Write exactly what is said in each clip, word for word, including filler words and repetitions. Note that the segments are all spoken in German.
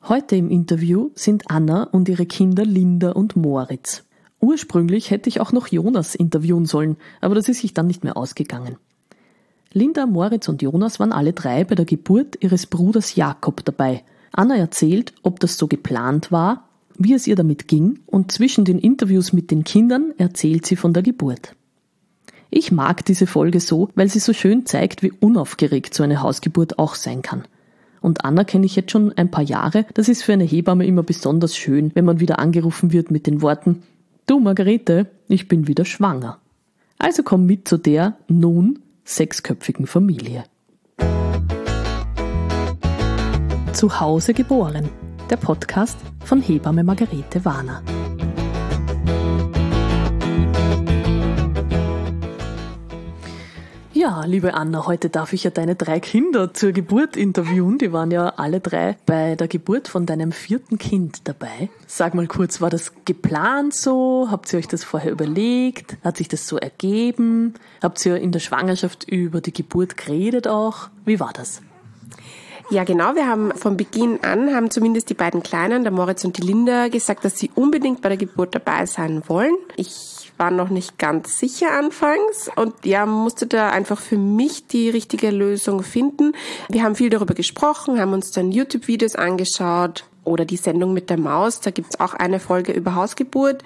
Heute im Interview sind Anna und ihre Kinder Linda und Moritz. Ursprünglich hätte ich auch noch Jonas interviewen sollen, aber das ist sich dann nicht mehr ausgegangen. Linda, Moritz und Jonas waren alle drei bei der Geburt ihres Bruders Jakob dabei. Anna erzählt, ob das so geplant war, wie es ihr damit ging, und zwischen den Interviews mit den Kindern erzählt sie von der Geburt. Ich mag diese Folge so, weil sie so schön zeigt, wie unaufgeregt so eine Hausgeburt auch sein kann. Und Anna kenne ich jetzt schon ein paar Jahre. Das ist für eine Hebamme immer besonders schön, wenn man wieder angerufen wird mit den Worten: Du Margarete, ich bin wieder schwanger. Also komm mit zu der nun sechsköpfigen Familie. Zu Hause geboren. Der Podcast von Hebamme Margarete Warner. Ja, liebe Anna, heute darf ich ja deine drei Kinder zur Geburt interviewen. Die waren ja alle drei bei der Geburt von deinem vierten Kind dabei. Sag mal kurz, war das geplant so? Habt ihr euch das vorher überlegt? Hat sich das so ergeben? Habt ihr in der Schwangerschaft über die Geburt geredet auch? Wie war das? Ja, genau. Wir haben von Beginn an, haben zumindest die beiden Kleinen, der Moritz und die Linda, gesagt, dass sie unbedingt bei der Geburt dabei sein wollen. Ich war noch nicht ganz sicher anfangs und ja, musste da einfach für mich die richtige Lösung finden. Wir haben viel darüber gesprochen, haben uns dann YouTube-Videos angeschaut oder die Sendung mit der Maus. Da gibt's auch eine Folge über Hausgeburt.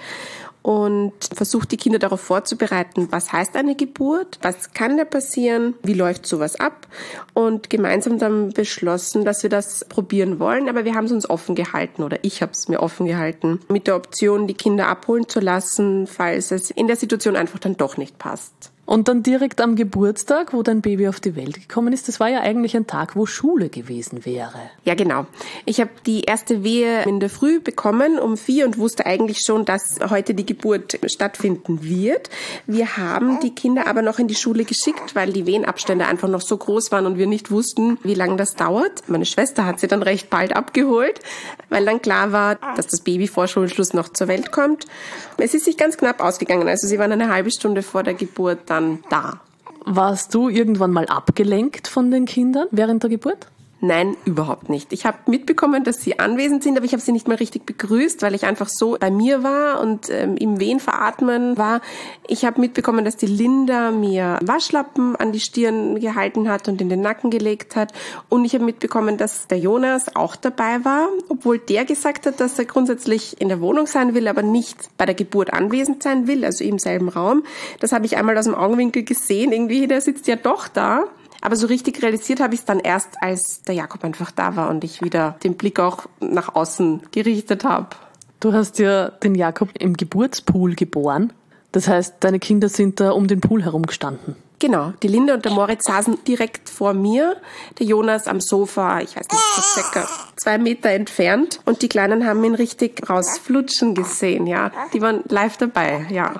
Und versucht die Kinder darauf vorzubereiten, was heißt eine Geburt, was kann da passieren, wie läuft sowas ab, und gemeinsam dann beschlossen, dass wir das probieren wollen, aber wir haben es uns offen gehalten, oder ich habe es mir offen gehalten, mit der Option, die Kinder abholen zu lassen, falls es in der Situation einfach dann doch nicht passt. Und dann direkt am Geburtstag, wo dein Baby auf die Welt gekommen ist, das war ja eigentlich ein Tag, wo Schule gewesen wäre. Ja, genau. Ich habe die erste Wehe in der Früh bekommen um vier und wusste eigentlich schon, dass heute die Geburt stattfinden wird. Wir haben die Kinder aber noch in die Schule geschickt, weil die Wehenabstände einfach noch so groß waren und wir nicht wussten, wie lange das dauert. Meine Schwester hat sie dann recht bald abgeholt, weil dann klar war, dass das Baby vor Schulschluss noch zur Welt kommt. Es ist sich ganz knapp ausgegangen. Also sie waren eine halbe Stunde vor der Geburt dann da. Warst du irgendwann mal abgelenkt von den Kindern während der Geburt? Nein, überhaupt nicht. Ich habe mitbekommen, dass sie anwesend sind, aber ich habe sie nicht mal richtig begrüßt, weil ich einfach so bei mir war und ähm, im Wehen veratmen war. Ich habe mitbekommen, dass die Linda mir Waschlappen an die Stirn gehalten hat und in den Nacken gelegt hat. Und ich habe mitbekommen, dass der Jonas auch dabei war, obwohl der gesagt hat, dass er grundsätzlich in der Wohnung sein will, aber nicht bei der Geburt anwesend sein will, also im selben Raum. Das habe ich einmal aus dem Augenwinkel gesehen. Irgendwie, der sitzt ja doch da. Aber so richtig realisiert habe ich es dann erst, als der Jakob einfach da war und ich wieder den Blick auch nach außen gerichtet habe. Du hast ja den Jakob im Geburtspool geboren. Das heißt, deine Kinder sind da um den Pool herum gestanden. Genau, die Linda und der Moritz saßen direkt vor mir, der Jonas am Sofa, ich weiß nicht, so circa zwei Meter entfernt. Und die Kleinen haben ihn richtig rausflutschen gesehen, ja. Die waren live dabei, ja.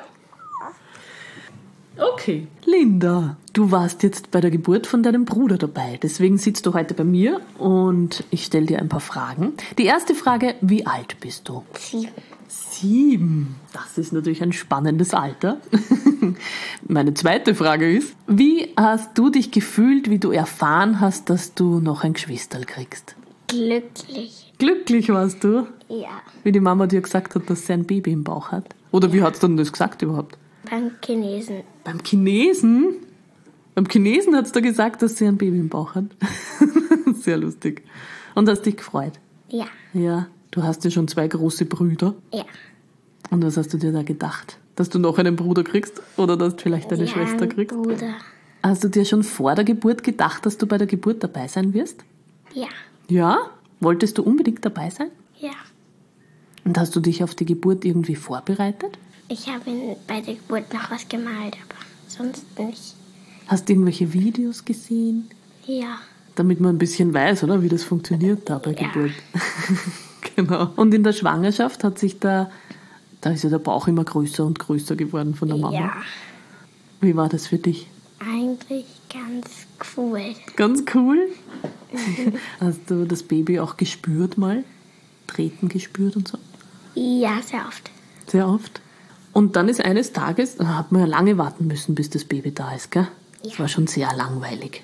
Okay, Linda, du warst jetzt bei der Geburt von deinem Bruder dabei. Deswegen sitzt du heute bei mir und ich stelle dir ein paar Fragen. Die erste Frage: Wie alt bist du? Sieben. Sieben. Das ist natürlich ein spannendes Alter. Meine zweite Frage ist: Wie hast du dich gefühlt, wie du erfahren hast, dass du noch ein Geschwisterl kriegst? Glücklich. Glücklich warst du? Ja. Wie die Mama dir gesagt hat, dass sie ein Baby im Bauch hat? Oder wie hat sie denn das gesagt überhaupt? Beim Chinesen. Beim Chinesen? Beim Chinesen hat es da gesagt, dass sie ein Baby im Bauch hat. Sehr lustig. Und hast dich gefreut? Ja. Ja. Du hast ja schon zwei große Brüder. Ja. Und was hast du dir da gedacht? Dass du noch einen Bruder kriegst? Oder dass du vielleicht eine ja, Schwester kriegst? Bruder. Hast du dir schon vor der Geburt gedacht, dass du bei der Geburt dabei sein wirst? Ja. Ja? Wolltest du unbedingt dabei sein? Ja. Und hast du dich auf die Geburt irgendwie vorbereitet? Ich habe bei der Geburt noch was gemalt, aber sonst nicht. Hast du irgendwelche Videos gesehen? Ja. Damit man ein bisschen weiß, oder, wie das funktioniert da bei ja. Geburt. Genau. Und in der Schwangerschaft hat sich da, da ist ja der Bauch immer größer und größer geworden von der Mama. Ja. Wie war das für dich? Eigentlich ganz cool. Ganz cool? Hast du das Baby auch gespürt mal? Treten gespürt und so? Ja, sehr oft. Sehr oft? Und dann ist eines Tages, da hat man ja lange warten müssen, bis das Baby da ist, gell? Ja. Das war schon sehr langweilig.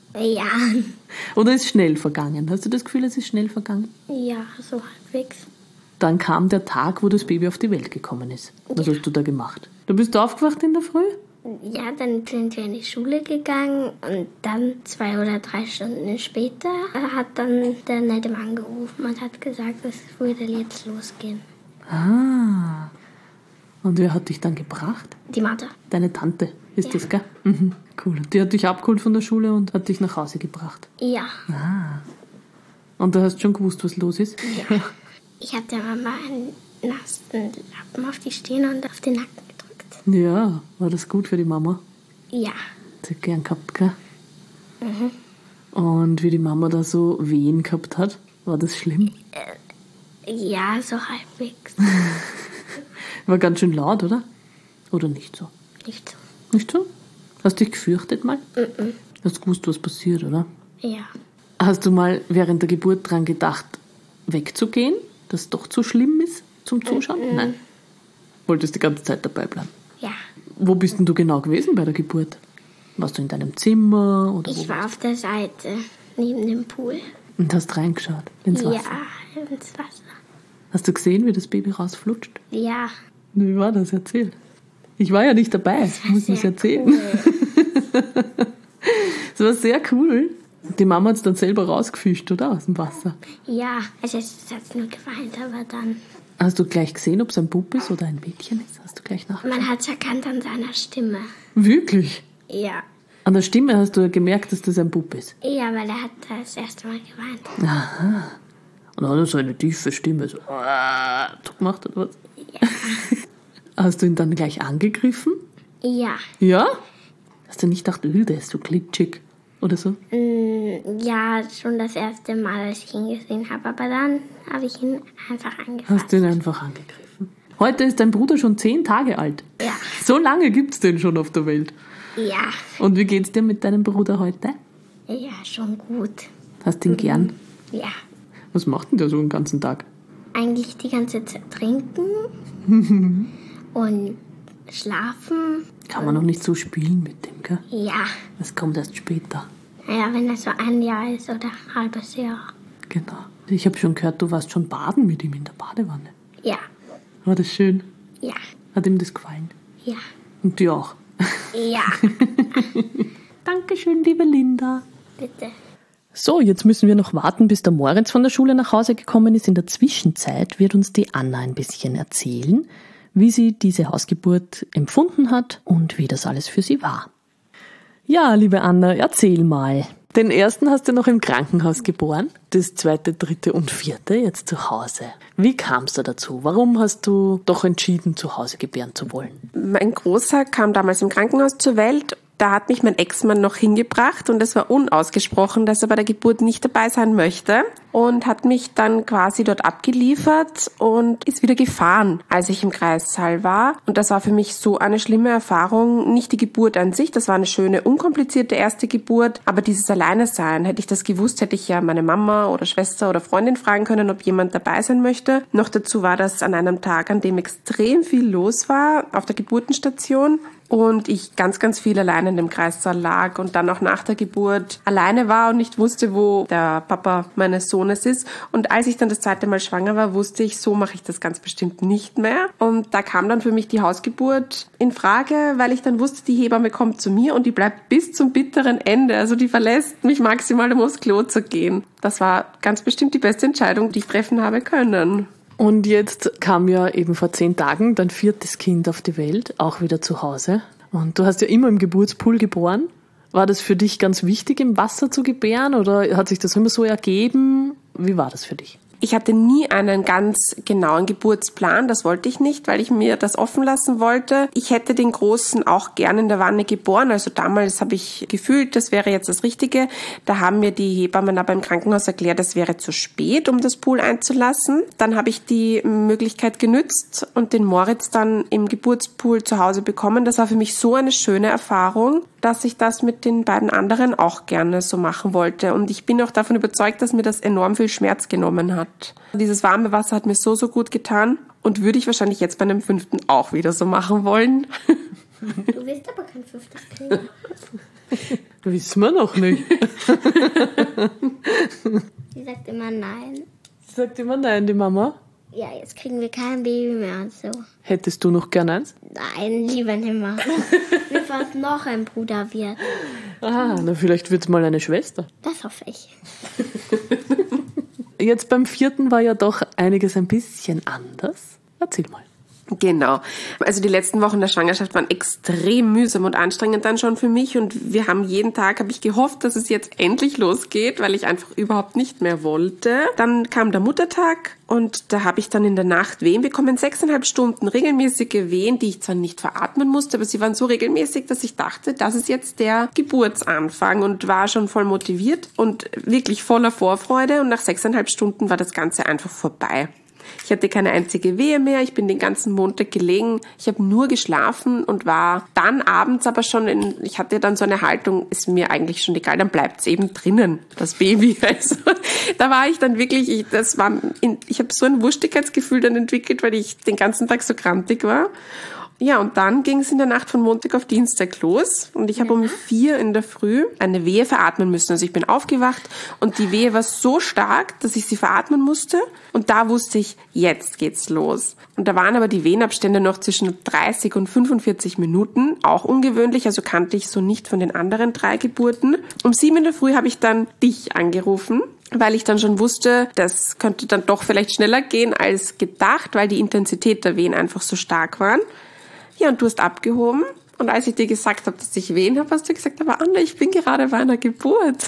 Ja. Oder ist schnell vergangen? Hast du das Gefühl, es ist schnell vergangen? Ja, so halbwegs. Dann kam der Tag, wo das Baby auf die Welt gekommen ist. Was hast du da gemacht? Da bist du aufgewacht in der Früh? Ja, dann sind wir in die Schule gegangen und dann zwei oder drei Stunden später hat dann der nette Mann gerufen und hat gesagt, es würde jetzt losgehen. Ah. Und wer hat dich dann gebracht? Die Mutter. Deine Tante ist Ja. das, gell? Mhm. Cool. Die hat dich abgeholt von der Schule und hat dich nach Hause gebracht. Ja. Und du hast schon gewusst, was los ist? Ja. Ich habe der Mama einen nassen Lappen auf die Stirn und auf den Nacken gedrückt. Ja, war das gut für die Mama? Ja. Sie hat gern gehabt, gell? Mhm. Und wie die Mama da so Wehen gehabt hat, war das schlimm? Ja, so halbwegs. War ganz schön laut, oder? Oder nicht so? Nicht so. Nicht so? Hast du dich gefürchtet mal? Mhm. Hast du gewusst, was passiert, oder? Ja. Hast du mal während der Geburt dran gedacht, wegzugehen? Dass es doch zu schlimm ist zum Zuschauen? Mhm. Nein. Wolltest die ganze Zeit dabei bleiben? Ja. Wo bist denn du genau gewesen bei der Geburt? Warst du in deinem Zimmer? Oder Ich wo war auf der Seite, neben dem Pool. Und hast reingeschaut ins Wasser? Ja, ins Wasser. Hast du gesehen, wie das Baby rausflutscht? Ja. Wie war das? Erzähl. Ich war ja nicht dabei. Ich muss es Sehr erzählen. cool. Das war sehr cool. Die Mama hat es dann selber rausgefischt, oder? Aus dem Wasser. Ja, also es hat nur geweint, aber dann... Hast du gleich gesehen, ob es ein Bub ist oder ein Mädchen ist? Hast du gleich nachgeschaut? Man hat es erkannt an seiner Stimme. Wirklich? Ja. An der Stimme hast du gemerkt, dass das ein Bub ist. Ja, weil er hat das erste Mal geweint. Und dann hat er so eine tiefe Stimme so "Ah", gemacht oder was? Ja. Hast du ihn dann gleich angegriffen? Ja. Ja? Hast du nicht gedacht, öh, der ist so glitschig oder so? Mm, ja, schon das erste Mal, als ich ihn gesehen habe. Aber dann habe ich ihn einfach angefasst. Hast du ihn einfach angegriffen. Heute ist dein Bruder schon zehn Tage alt. Ja. So lange gibt's den schon auf der Welt. Ja. Und wie geht's dir mit deinem Bruder heute? Ja, schon gut. Hast du ihn gern? Ja. Was macht denn der so den ganzen Tag? Eigentlich die ganze Zeit trinken und schlafen. Kann man noch nicht so spielen mit dem, gell? Ja. Das kommt erst später. Ja, wenn er so ein Jahr ist oder ein halbes Jahr. Genau. Ich habe schon gehört, du warst schon baden mit ihm in der Badewanne. Ja. War das schön? Ja. Hat ihm das gefallen? Ja. Und dir auch? Ja. Dankeschön, liebe Linda. Bitte. So, jetzt müssen wir noch warten, bis der Moritz von der Schule nach Hause gekommen ist. In der Zwischenzeit wird uns die Anna ein bisschen erzählen, wie sie diese Hausgeburt empfunden hat und wie das alles für sie war. Ja, liebe Anna, erzähl mal. Den ersten hast du noch im Krankenhaus geboren, das zweite, dritte und vierte jetzt zu Hause. Wie kam es da dazu? Warum hast du doch entschieden, zu Hause gebären zu wollen? Mein Großer kam damals im Krankenhaus zur Welt. Da hat mich mein Ex-Mann noch hingebracht und es war unausgesprochen, dass er bei der Geburt nicht dabei sein möchte und hat mich dann quasi dort abgeliefert und ist wieder gefahren, als ich im Kreissaal war. Und das war für mich so eine schlimme Erfahrung. Nicht die Geburt an sich, das war eine schöne, unkomplizierte erste Geburt, aber dieses Alleinesein, hätte ich das gewusst, hätte ich ja meine Mama oder Schwester oder Freundin fragen können, ob jemand dabei sein möchte. Noch dazu war das an einem Tag, an dem extrem viel los war auf der Geburtenstation. Und ich ganz, ganz viel alleine in dem Kreissaal lag und dann auch nach der Geburt alleine war und nicht wusste, wo der Papa meines Sohnes ist. Und als ich dann das zweite Mal schwanger war, wusste ich, so mache ich das ganz bestimmt nicht mehr. Und da kam dann für mich die Hausgeburt in Frage, weil ich dann wusste, die Hebamme kommt zu mir und die bleibt bis zum bitteren Ende. Also die verlässt mich maximal, um aufs Klo zu gehen. Das war ganz bestimmt die beste Entscheidung, die ich treffen habe können. Und jetzt kam ja eben vor zehn Tagen dein viertes Kind auf die Welt, auch wieder zu Hause. Und du hast ja immer im Geburtspool geboren. War das für dich ganz wichtig, im Wasser zu gebären oder hat sich das immer so ergeben? Wie war das für dich? Ich hatte nie einen ganz genauen Geburtsplan, das wollte ich nicht, weil ich mir das offen lassen wollte. Ich hätte den Großen auch gerne in der Wanne geboren, also damals habe ich gefühlt, das wäre jetzt das Richtige. Da haben mir die Hebammen aber im Krankenhaus erklärt, es wäre zu spät, um das Pool einzulassen. Dann habe ich die Möglichkeit genützt und den Moritz dann im Geburtspool zu Hause bekommen. Das war für mich so eine schöne Erfahrung, dass ich das mit den beiden anderen auch gerne so machen wollte. Und ich bin auch davon überzeugt, dass mir das enorm viel Schmerz genommen hat. Dieses warme Wasser hat mir so, so gut getan und würde ich wahrscheinlich jetzt bei einem fünften auch wieder so machen wollen. Du willst aber kein fünftes Kind. Wissen wir noch nicht. Sie sagt immer nein. Sie sagt immer nein, die Mama. Ja, jetzt kriegen wir kein Baby mehr und so. Hättest du noch gern eins? Nein, lieber nicht mehr. Bevor es noch ein Bruder wird. Ah, na vielleicht wird's mal eine Schwester. Das hoffe ich. Jetzt beim vierten war ja doch einiges ein bisschen anders. Erzähl mal. Genau. Also die letzten Wochen der Schwangerschaft waren extrem mühsam und anstrengend dann schon für mich und wir haben jeden Tag, habe ich gehofft, dass es jetzt endlich losgeht, weil ich einfach überhaupt nicht mehr wollte. Dann kam der Muttertag und da habe ich dann in der Nacht Wehen bekommen, sechseinhalb Stunden regelmäßige Wehen, die ich zwar nicht veratmen musste, aber sie waren so regelmäßig, dass ich dachte, das ist jetzt der Geburtsanfang und war schon voll motiviert und wirklich voller Vorfreude und nach sechseinhalb Stunden war das Ganze einfach vorbei. Ich hatte keine einzige Wehe mehr, ich bin den ganzen Montag gelegen, ich habe nur geschlafen und war dann abends aber schon in, ich hatte dann so eine Haltung, ist mir eigentlich schon egal, dann bleibt's eben drinnen, das Baby. Also da war ich dann wirklich, ich, das war, in, ich habe so ein Wurstigkeitsgefühl dann entwickelt, weil ich den ganzen Tag so krantig war. Ja, und dann ging es in der Nacht von Montag auf Dienstag los und ich habe um vier in der Früh eine Wehe veratmen müssen. Also ich bin aufgewacht und die Wehe war so stark, dass ich sie veratmen musste und da wusste ich, jetzt geht's los. Und da waren aber die Wehenabstände noch zwischen dreißig und fünfundvierzig Minuten, auch ungewöhnlich, also kannte ich so nicht von den anderen drei Geburten. Um sieben in der Früh habe ich dann dich angerufen, weil ich dann schon wusste, das könnte dann doch vielleicht schneller gehen als gedacht, weil die Intensität der Wehen einfach so stark waren. Ja, und du hast abgehoben. Und als ich dir gesagt habe, dass ich Wehen habe, hast du gesagt, aber Anna, ich bin gerade bei einer Geburt.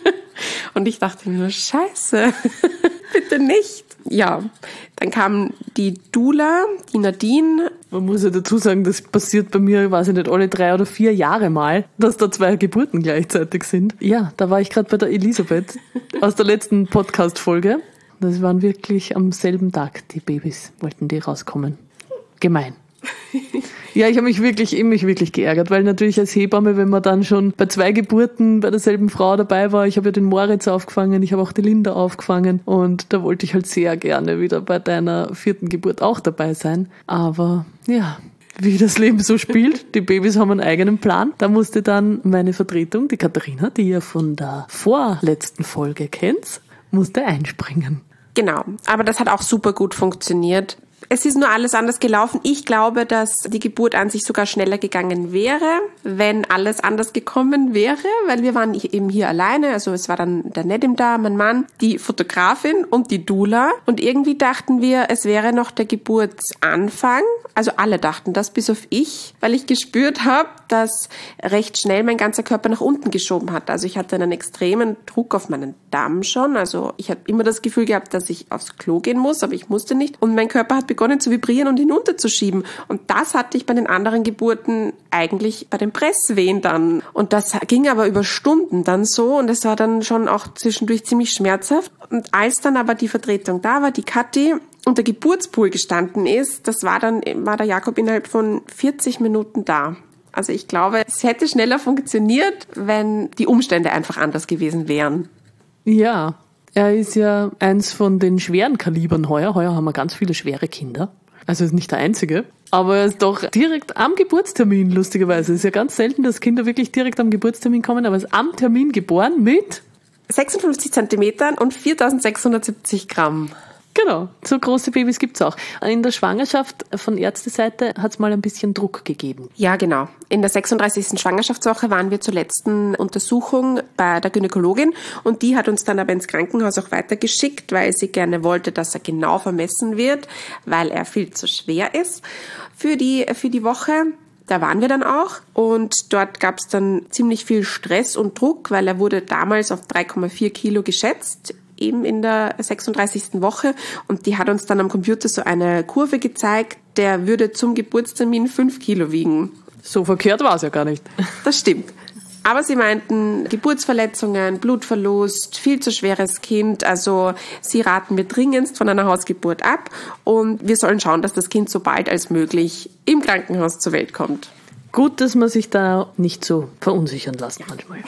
Und ich dachte mir nur, scheiße, bitte nicht. Ja, dann kam die Doula, die Nadine. Man muss ja dazu sagen, das passiert bei mir, weiß ich nicht, alle drei oder vier Jahre mal, dass da zwei Geburten gleichzeitig sind. Ja, da war ich gerade bei der Elisabeth aus der letzten Podcast-Folge. Das waren wirklich am selben Tag, die Babys wollten die rauskommen. Gemein. Ja, ich habe mich wirklich, ich mich wirklich geärgert, weil natürlich als Hebamme, wenn man dann schon bei zwei Geburten bei derselben Frau dabei war, ich habe ja den Moritz aufgefangen, ich habe auch die Linda aufgefangen und da wollte ich halt sehr gerne wieder bei deiner vierten Geburt auch dabei sein. Aber ja, wie das Leben so spielt, die Babys haben einen eigenen Plan. Da musste dann meine Vertretung, die Katharina, die ihr von der vorletzten Folge kennt, musste einspringen. Genau, aber das hat auch super gut funktioniert. Es ist nur alles anders gelaufen. Ich glaube, dass die Geburt an sich sogar schneller gegangen wäre, wenn alles anders gekommen wäre, weil wir waren eben hier alleine. Also es war dann der Nedim da, mein Mann, die Fotografin und die Doula. Und irgendwie dachten wir, es wäre noch der Geburtsanfang. Also alle dachten das, bis auf ich, weil ich gespürt habe, dass recht schnell mein ganzer Körper nach unten geschoben hat. Also ich hatte einen extremen Druck auf meinen Darm schon. Also ich habe immer das Gefühl gehabt, dass ich aufs Klo gehen muss, aber ich musste nicht. Und mein Körper hat begonnen zu vibrieren und hinunterzuschieben. Und das hatte ich bei den anderen Geburten eigentlich bei den Presswehen dann. Und das ging aber über Stunden dann so und es war dann schon auch zwischendurch ziemlich schmerzhaft. Und als dann aber die Vertretung da war, die Kathi, und der Geburtspool gestanden ist, das war dann, war der Jakob innerhalb von vierzig Minuten da. Also ich glaube, es hätte schneller funktioniert, wenn die Umstände einfach anders gewesen wären. Ja, er ist ja eins von den schweren Kalibern heuer. Heuer haben wir ganz viele schwere Kinder. Also er ist nicht der einzige. Aber er ist doch direkt am Geburtstermin, lustigerweise. Es ist ja ganz selten, dass Kinder wirklich direkt am Geburtstermin kommen, aber er ist am Termin geboren mit sechsundfünfzig Zentimetern und viertausendsechshundertsiebzig Gramm. Genau, so große Babys gibt's auch. In der Schwangerschaft von Ärzteseite hat's mal ein bisschen Druck gegeben. Ja, genau. In der sechsunddreißigsten Schwangerschaftswoche waren wir zur letzten Untersuchung bei der Gynäkologin und die hat uns dann aber ins Krankenhaus auch weitergeschickt, weil sie gerne wollte, dass er genau vermessen wird, weil er viel zu schwer ist für die, für die Woche. Da waren wir dann auch und dort gab es dann ziemlich viel Stress und Druck, weil er wurde damals auf drei Komma vier Kilo geschätzt, eben in der sechsunddreißigsten Woche und die hat uns dann am Computer so eine Kurve gezeigt, der würde zum Geburtstermin fünf Kilo wiegen. So verkehrt war es ja gar nicht. Das stimmt. Aber sie meinten, Geburtsverletzungen, Blutverlust, viel zu schweres Kind, also sie raten mir dringendst von einer Hausgeburt ab und wir sollen schauen, dass das Kind so bald als möglich im Krankenhaus zur Welt kommt. Gut, dass man sich da nicht so verunsichern lässt manchmal.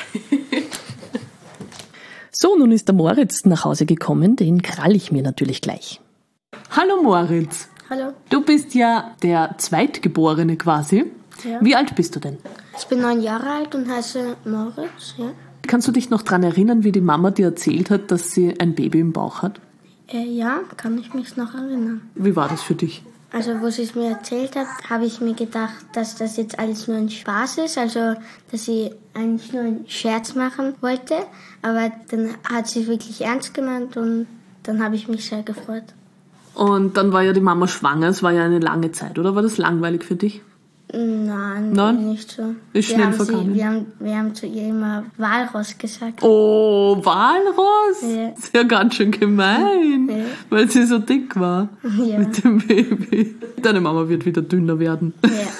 So, nun ist der Moritz nach Hause gekommen, den krall ich mir natürlich gleich. Hallo Moritz. Hallo. Du bist ja der Zweitgeborene quasi. Ja. Wie alt bist du denn? Ich bin neun Jahre alt und heiße Moritz, ja. Kannst du dich noch daran erinnern, wie die Mama dir erzählt hat, dass sie ein Baby im Bauch hat? Äh, ja, kann ich mich noch erinnern. Wie war das für dich? Also, wo sie es mir erzählt hat, habe ich mir gedacht, dass das jetzt alles nur ein Spaß ist. Also, dass sie eigentlich nur einen Scherz machen wollte. Aber dann hat sie wirklich ernst gemeint und dann habe ich mich sehr gefreut. Und dann war ja die Mama schwanger, es war ja eine lange Zeit, oder war das langweilig für dich? Nein, Nein? nicht so. Ist wir schnell haben vergangen. Sie, wir, haben, wir haben zu ihr immer Walross gesagt. Oh, Walross? Ja. Ist ja ganz schön gemein, Ja. weil sie so dick war Ja. mit dem Baby. Deine Mama wird wieder dünner werden.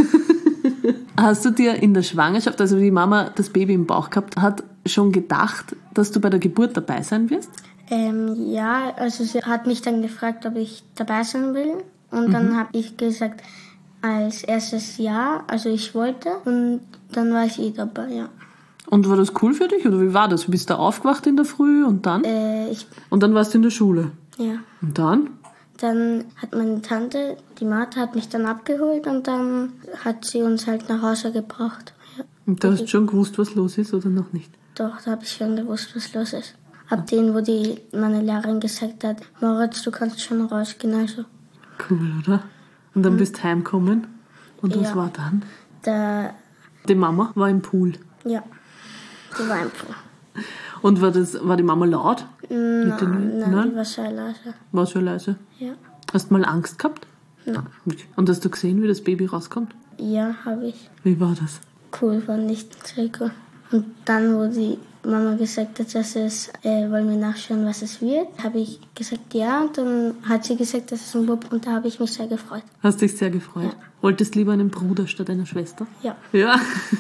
Ja. Hast du dir in der Schwangerschaft, also wie die Mama das Baby im Bauch gehabt hat, schon gedacht, dass du bei der Geburt dabei sein wirst? Ähm, ja, also sie hat mich dann gefragt, ob ich dabei sein will. Und dann habe ich gesagt, als erstes ja, also ich wollte. Und dann war ich eh dabei, ja. Und war das cool für dich oder wie war das? Du bist da aufgewacht in der Früh und dann? Äh, ich, Und dann warst du in der Schule. ja. Und dann? Dann hat meine Tante, die Martha, hat mich dann abgeholt und dann hat sie uns halt nach Hause gebracht. Ja. Und du hast schon gewusst, was los ist oder noch nicht? Doch, da habe ich schon gewusst, was los ist. Ab dem, wo die, meine Lehrerin gesagt hat, Moritz, du kannst schon rausgehen, also. Cool, oder? Und dann bist du heimgekommen. Und was Ja. war dann? Da, Die Mama war im Pool. ja, die war im Pool. Und war, das, war die Mama laut? Nein, Mit den- nein, nein? die war sehr leise. War so leise? Ja. Hast du mal Angst gehabt? Nein. Und hast du gesehen, wie das Baby rauskommt? Ja, habe ich. Wie war das? Cool, fand ich sehr cool. Und dann, wo die Mama gesagt hat, dass es, äh, wollen wir nachschauen, was es wird, habe ich gesagt, ja. Und dann hat sie gesagt, dass es ein Bub, und da habe ich mich sehr gefreut. Hast dich sehr gefreut? Ja. Wolltest lieber einen Bruder statt einer Schwester? Ja. Ja.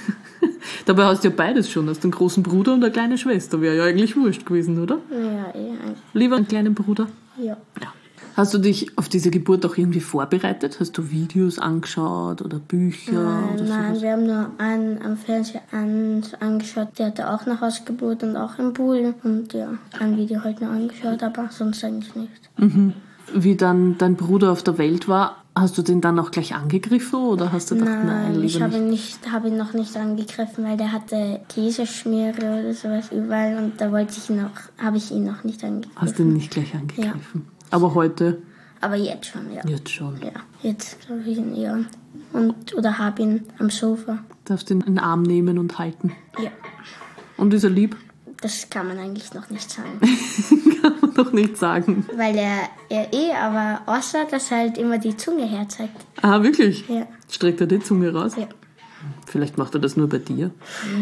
Dabei hast du ja beides schon. Hast einen großen Bruder und eine kleine Schwester. Wäre ja eigentlich wurscht gewesen, oder? Ja, eh, eigentlich. Lieber einen kleinen Bruder? Ja. Ja. Hast du dich auf diese Geburt auch irgendwie vorbereitet? Hast du Videos angeschaut oder Bücher? Nein, oder nein, sowas? wir haben nur einen am Fernseher an, angeschaut, der hatte auch eine Hausgeburt und auch im Pool. Und ja, ein Video halt nur angeschaut, aber sonst eigentlich nicht. Mhm. Wie dann dein Bruder auf der Welt war, hast du den dann auch gleich angegriffen oder hast du gedacht, nein, Nein, lieber ich habe nicht? ihn, nicht, habe ihn noch nicht angegriffen, weil der hatte Käseschmiere oder sowas überall und da wollte ich ihn noch, habe ich ihn noch nicht angegriffen. Hast du ihn nicht gleich angegriffen? Aber heute? Aber jetzt schon, ja. Jetzt schon. Ja, jetzt glaube ich ihn eher. Und, oder habe ihn am Sofa. Darfst ihn in den Arm nehmen und halten. Ja, Und ist er lieb? das kann man eigentlich noch nicht sagen. Kann man doch nicht sagen. Weil er, er eh, aber außer, dass er halt immer die Zunge herzeigt. Ah, wirklich? Ja. Streckt er die Zunge raus? Ja. Vielleicht macht er das nur bei dir.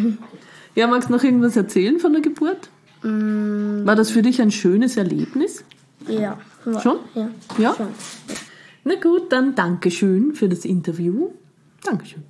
Ja, magst du noch irgendwas erzählen von der Geburt? Mm, War das für dich ein schönes Erlebnis? ja. Schon? Ja. Ja? Schon. Na gut, dann Dankeschön für das Interview. Dankeschön.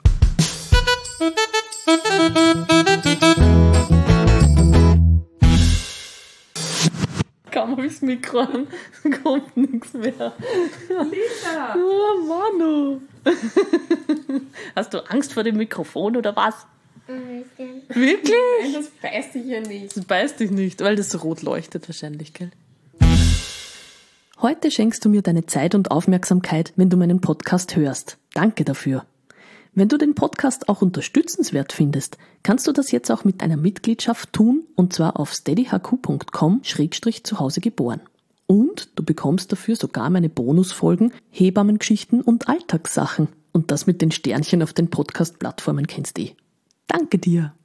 Kaum habe ich das Mikro an, kommt nichts mehr. Lisa! Oh, Manu. Hast du Angst vor dem Mikrofon oder was? Wirklich? Nein, das beißt dich ja nicht. Das beißt dich nicht, weil das so rot leuchtet wahrscheinlich, gell? Heute schenkst du mir deine Zeit und Aufmerksamkeit, wenn du meinen Podcast hörst. Danke dafür. Wenn du den Podcast auch unterstützenswert findest, kannst du das jetzt auch mit einer Mitgliedschaft tun, und zwar auf steadyhq punkt com schrägstrich zu Hause geboren. Und du bekommst dafür sogar meine Bonusfolgen, Hebammengeschichten und Alltagssachen. Und das mit den Sternchen auf den Podcast-Plattformen kennst du eh. Danke dir.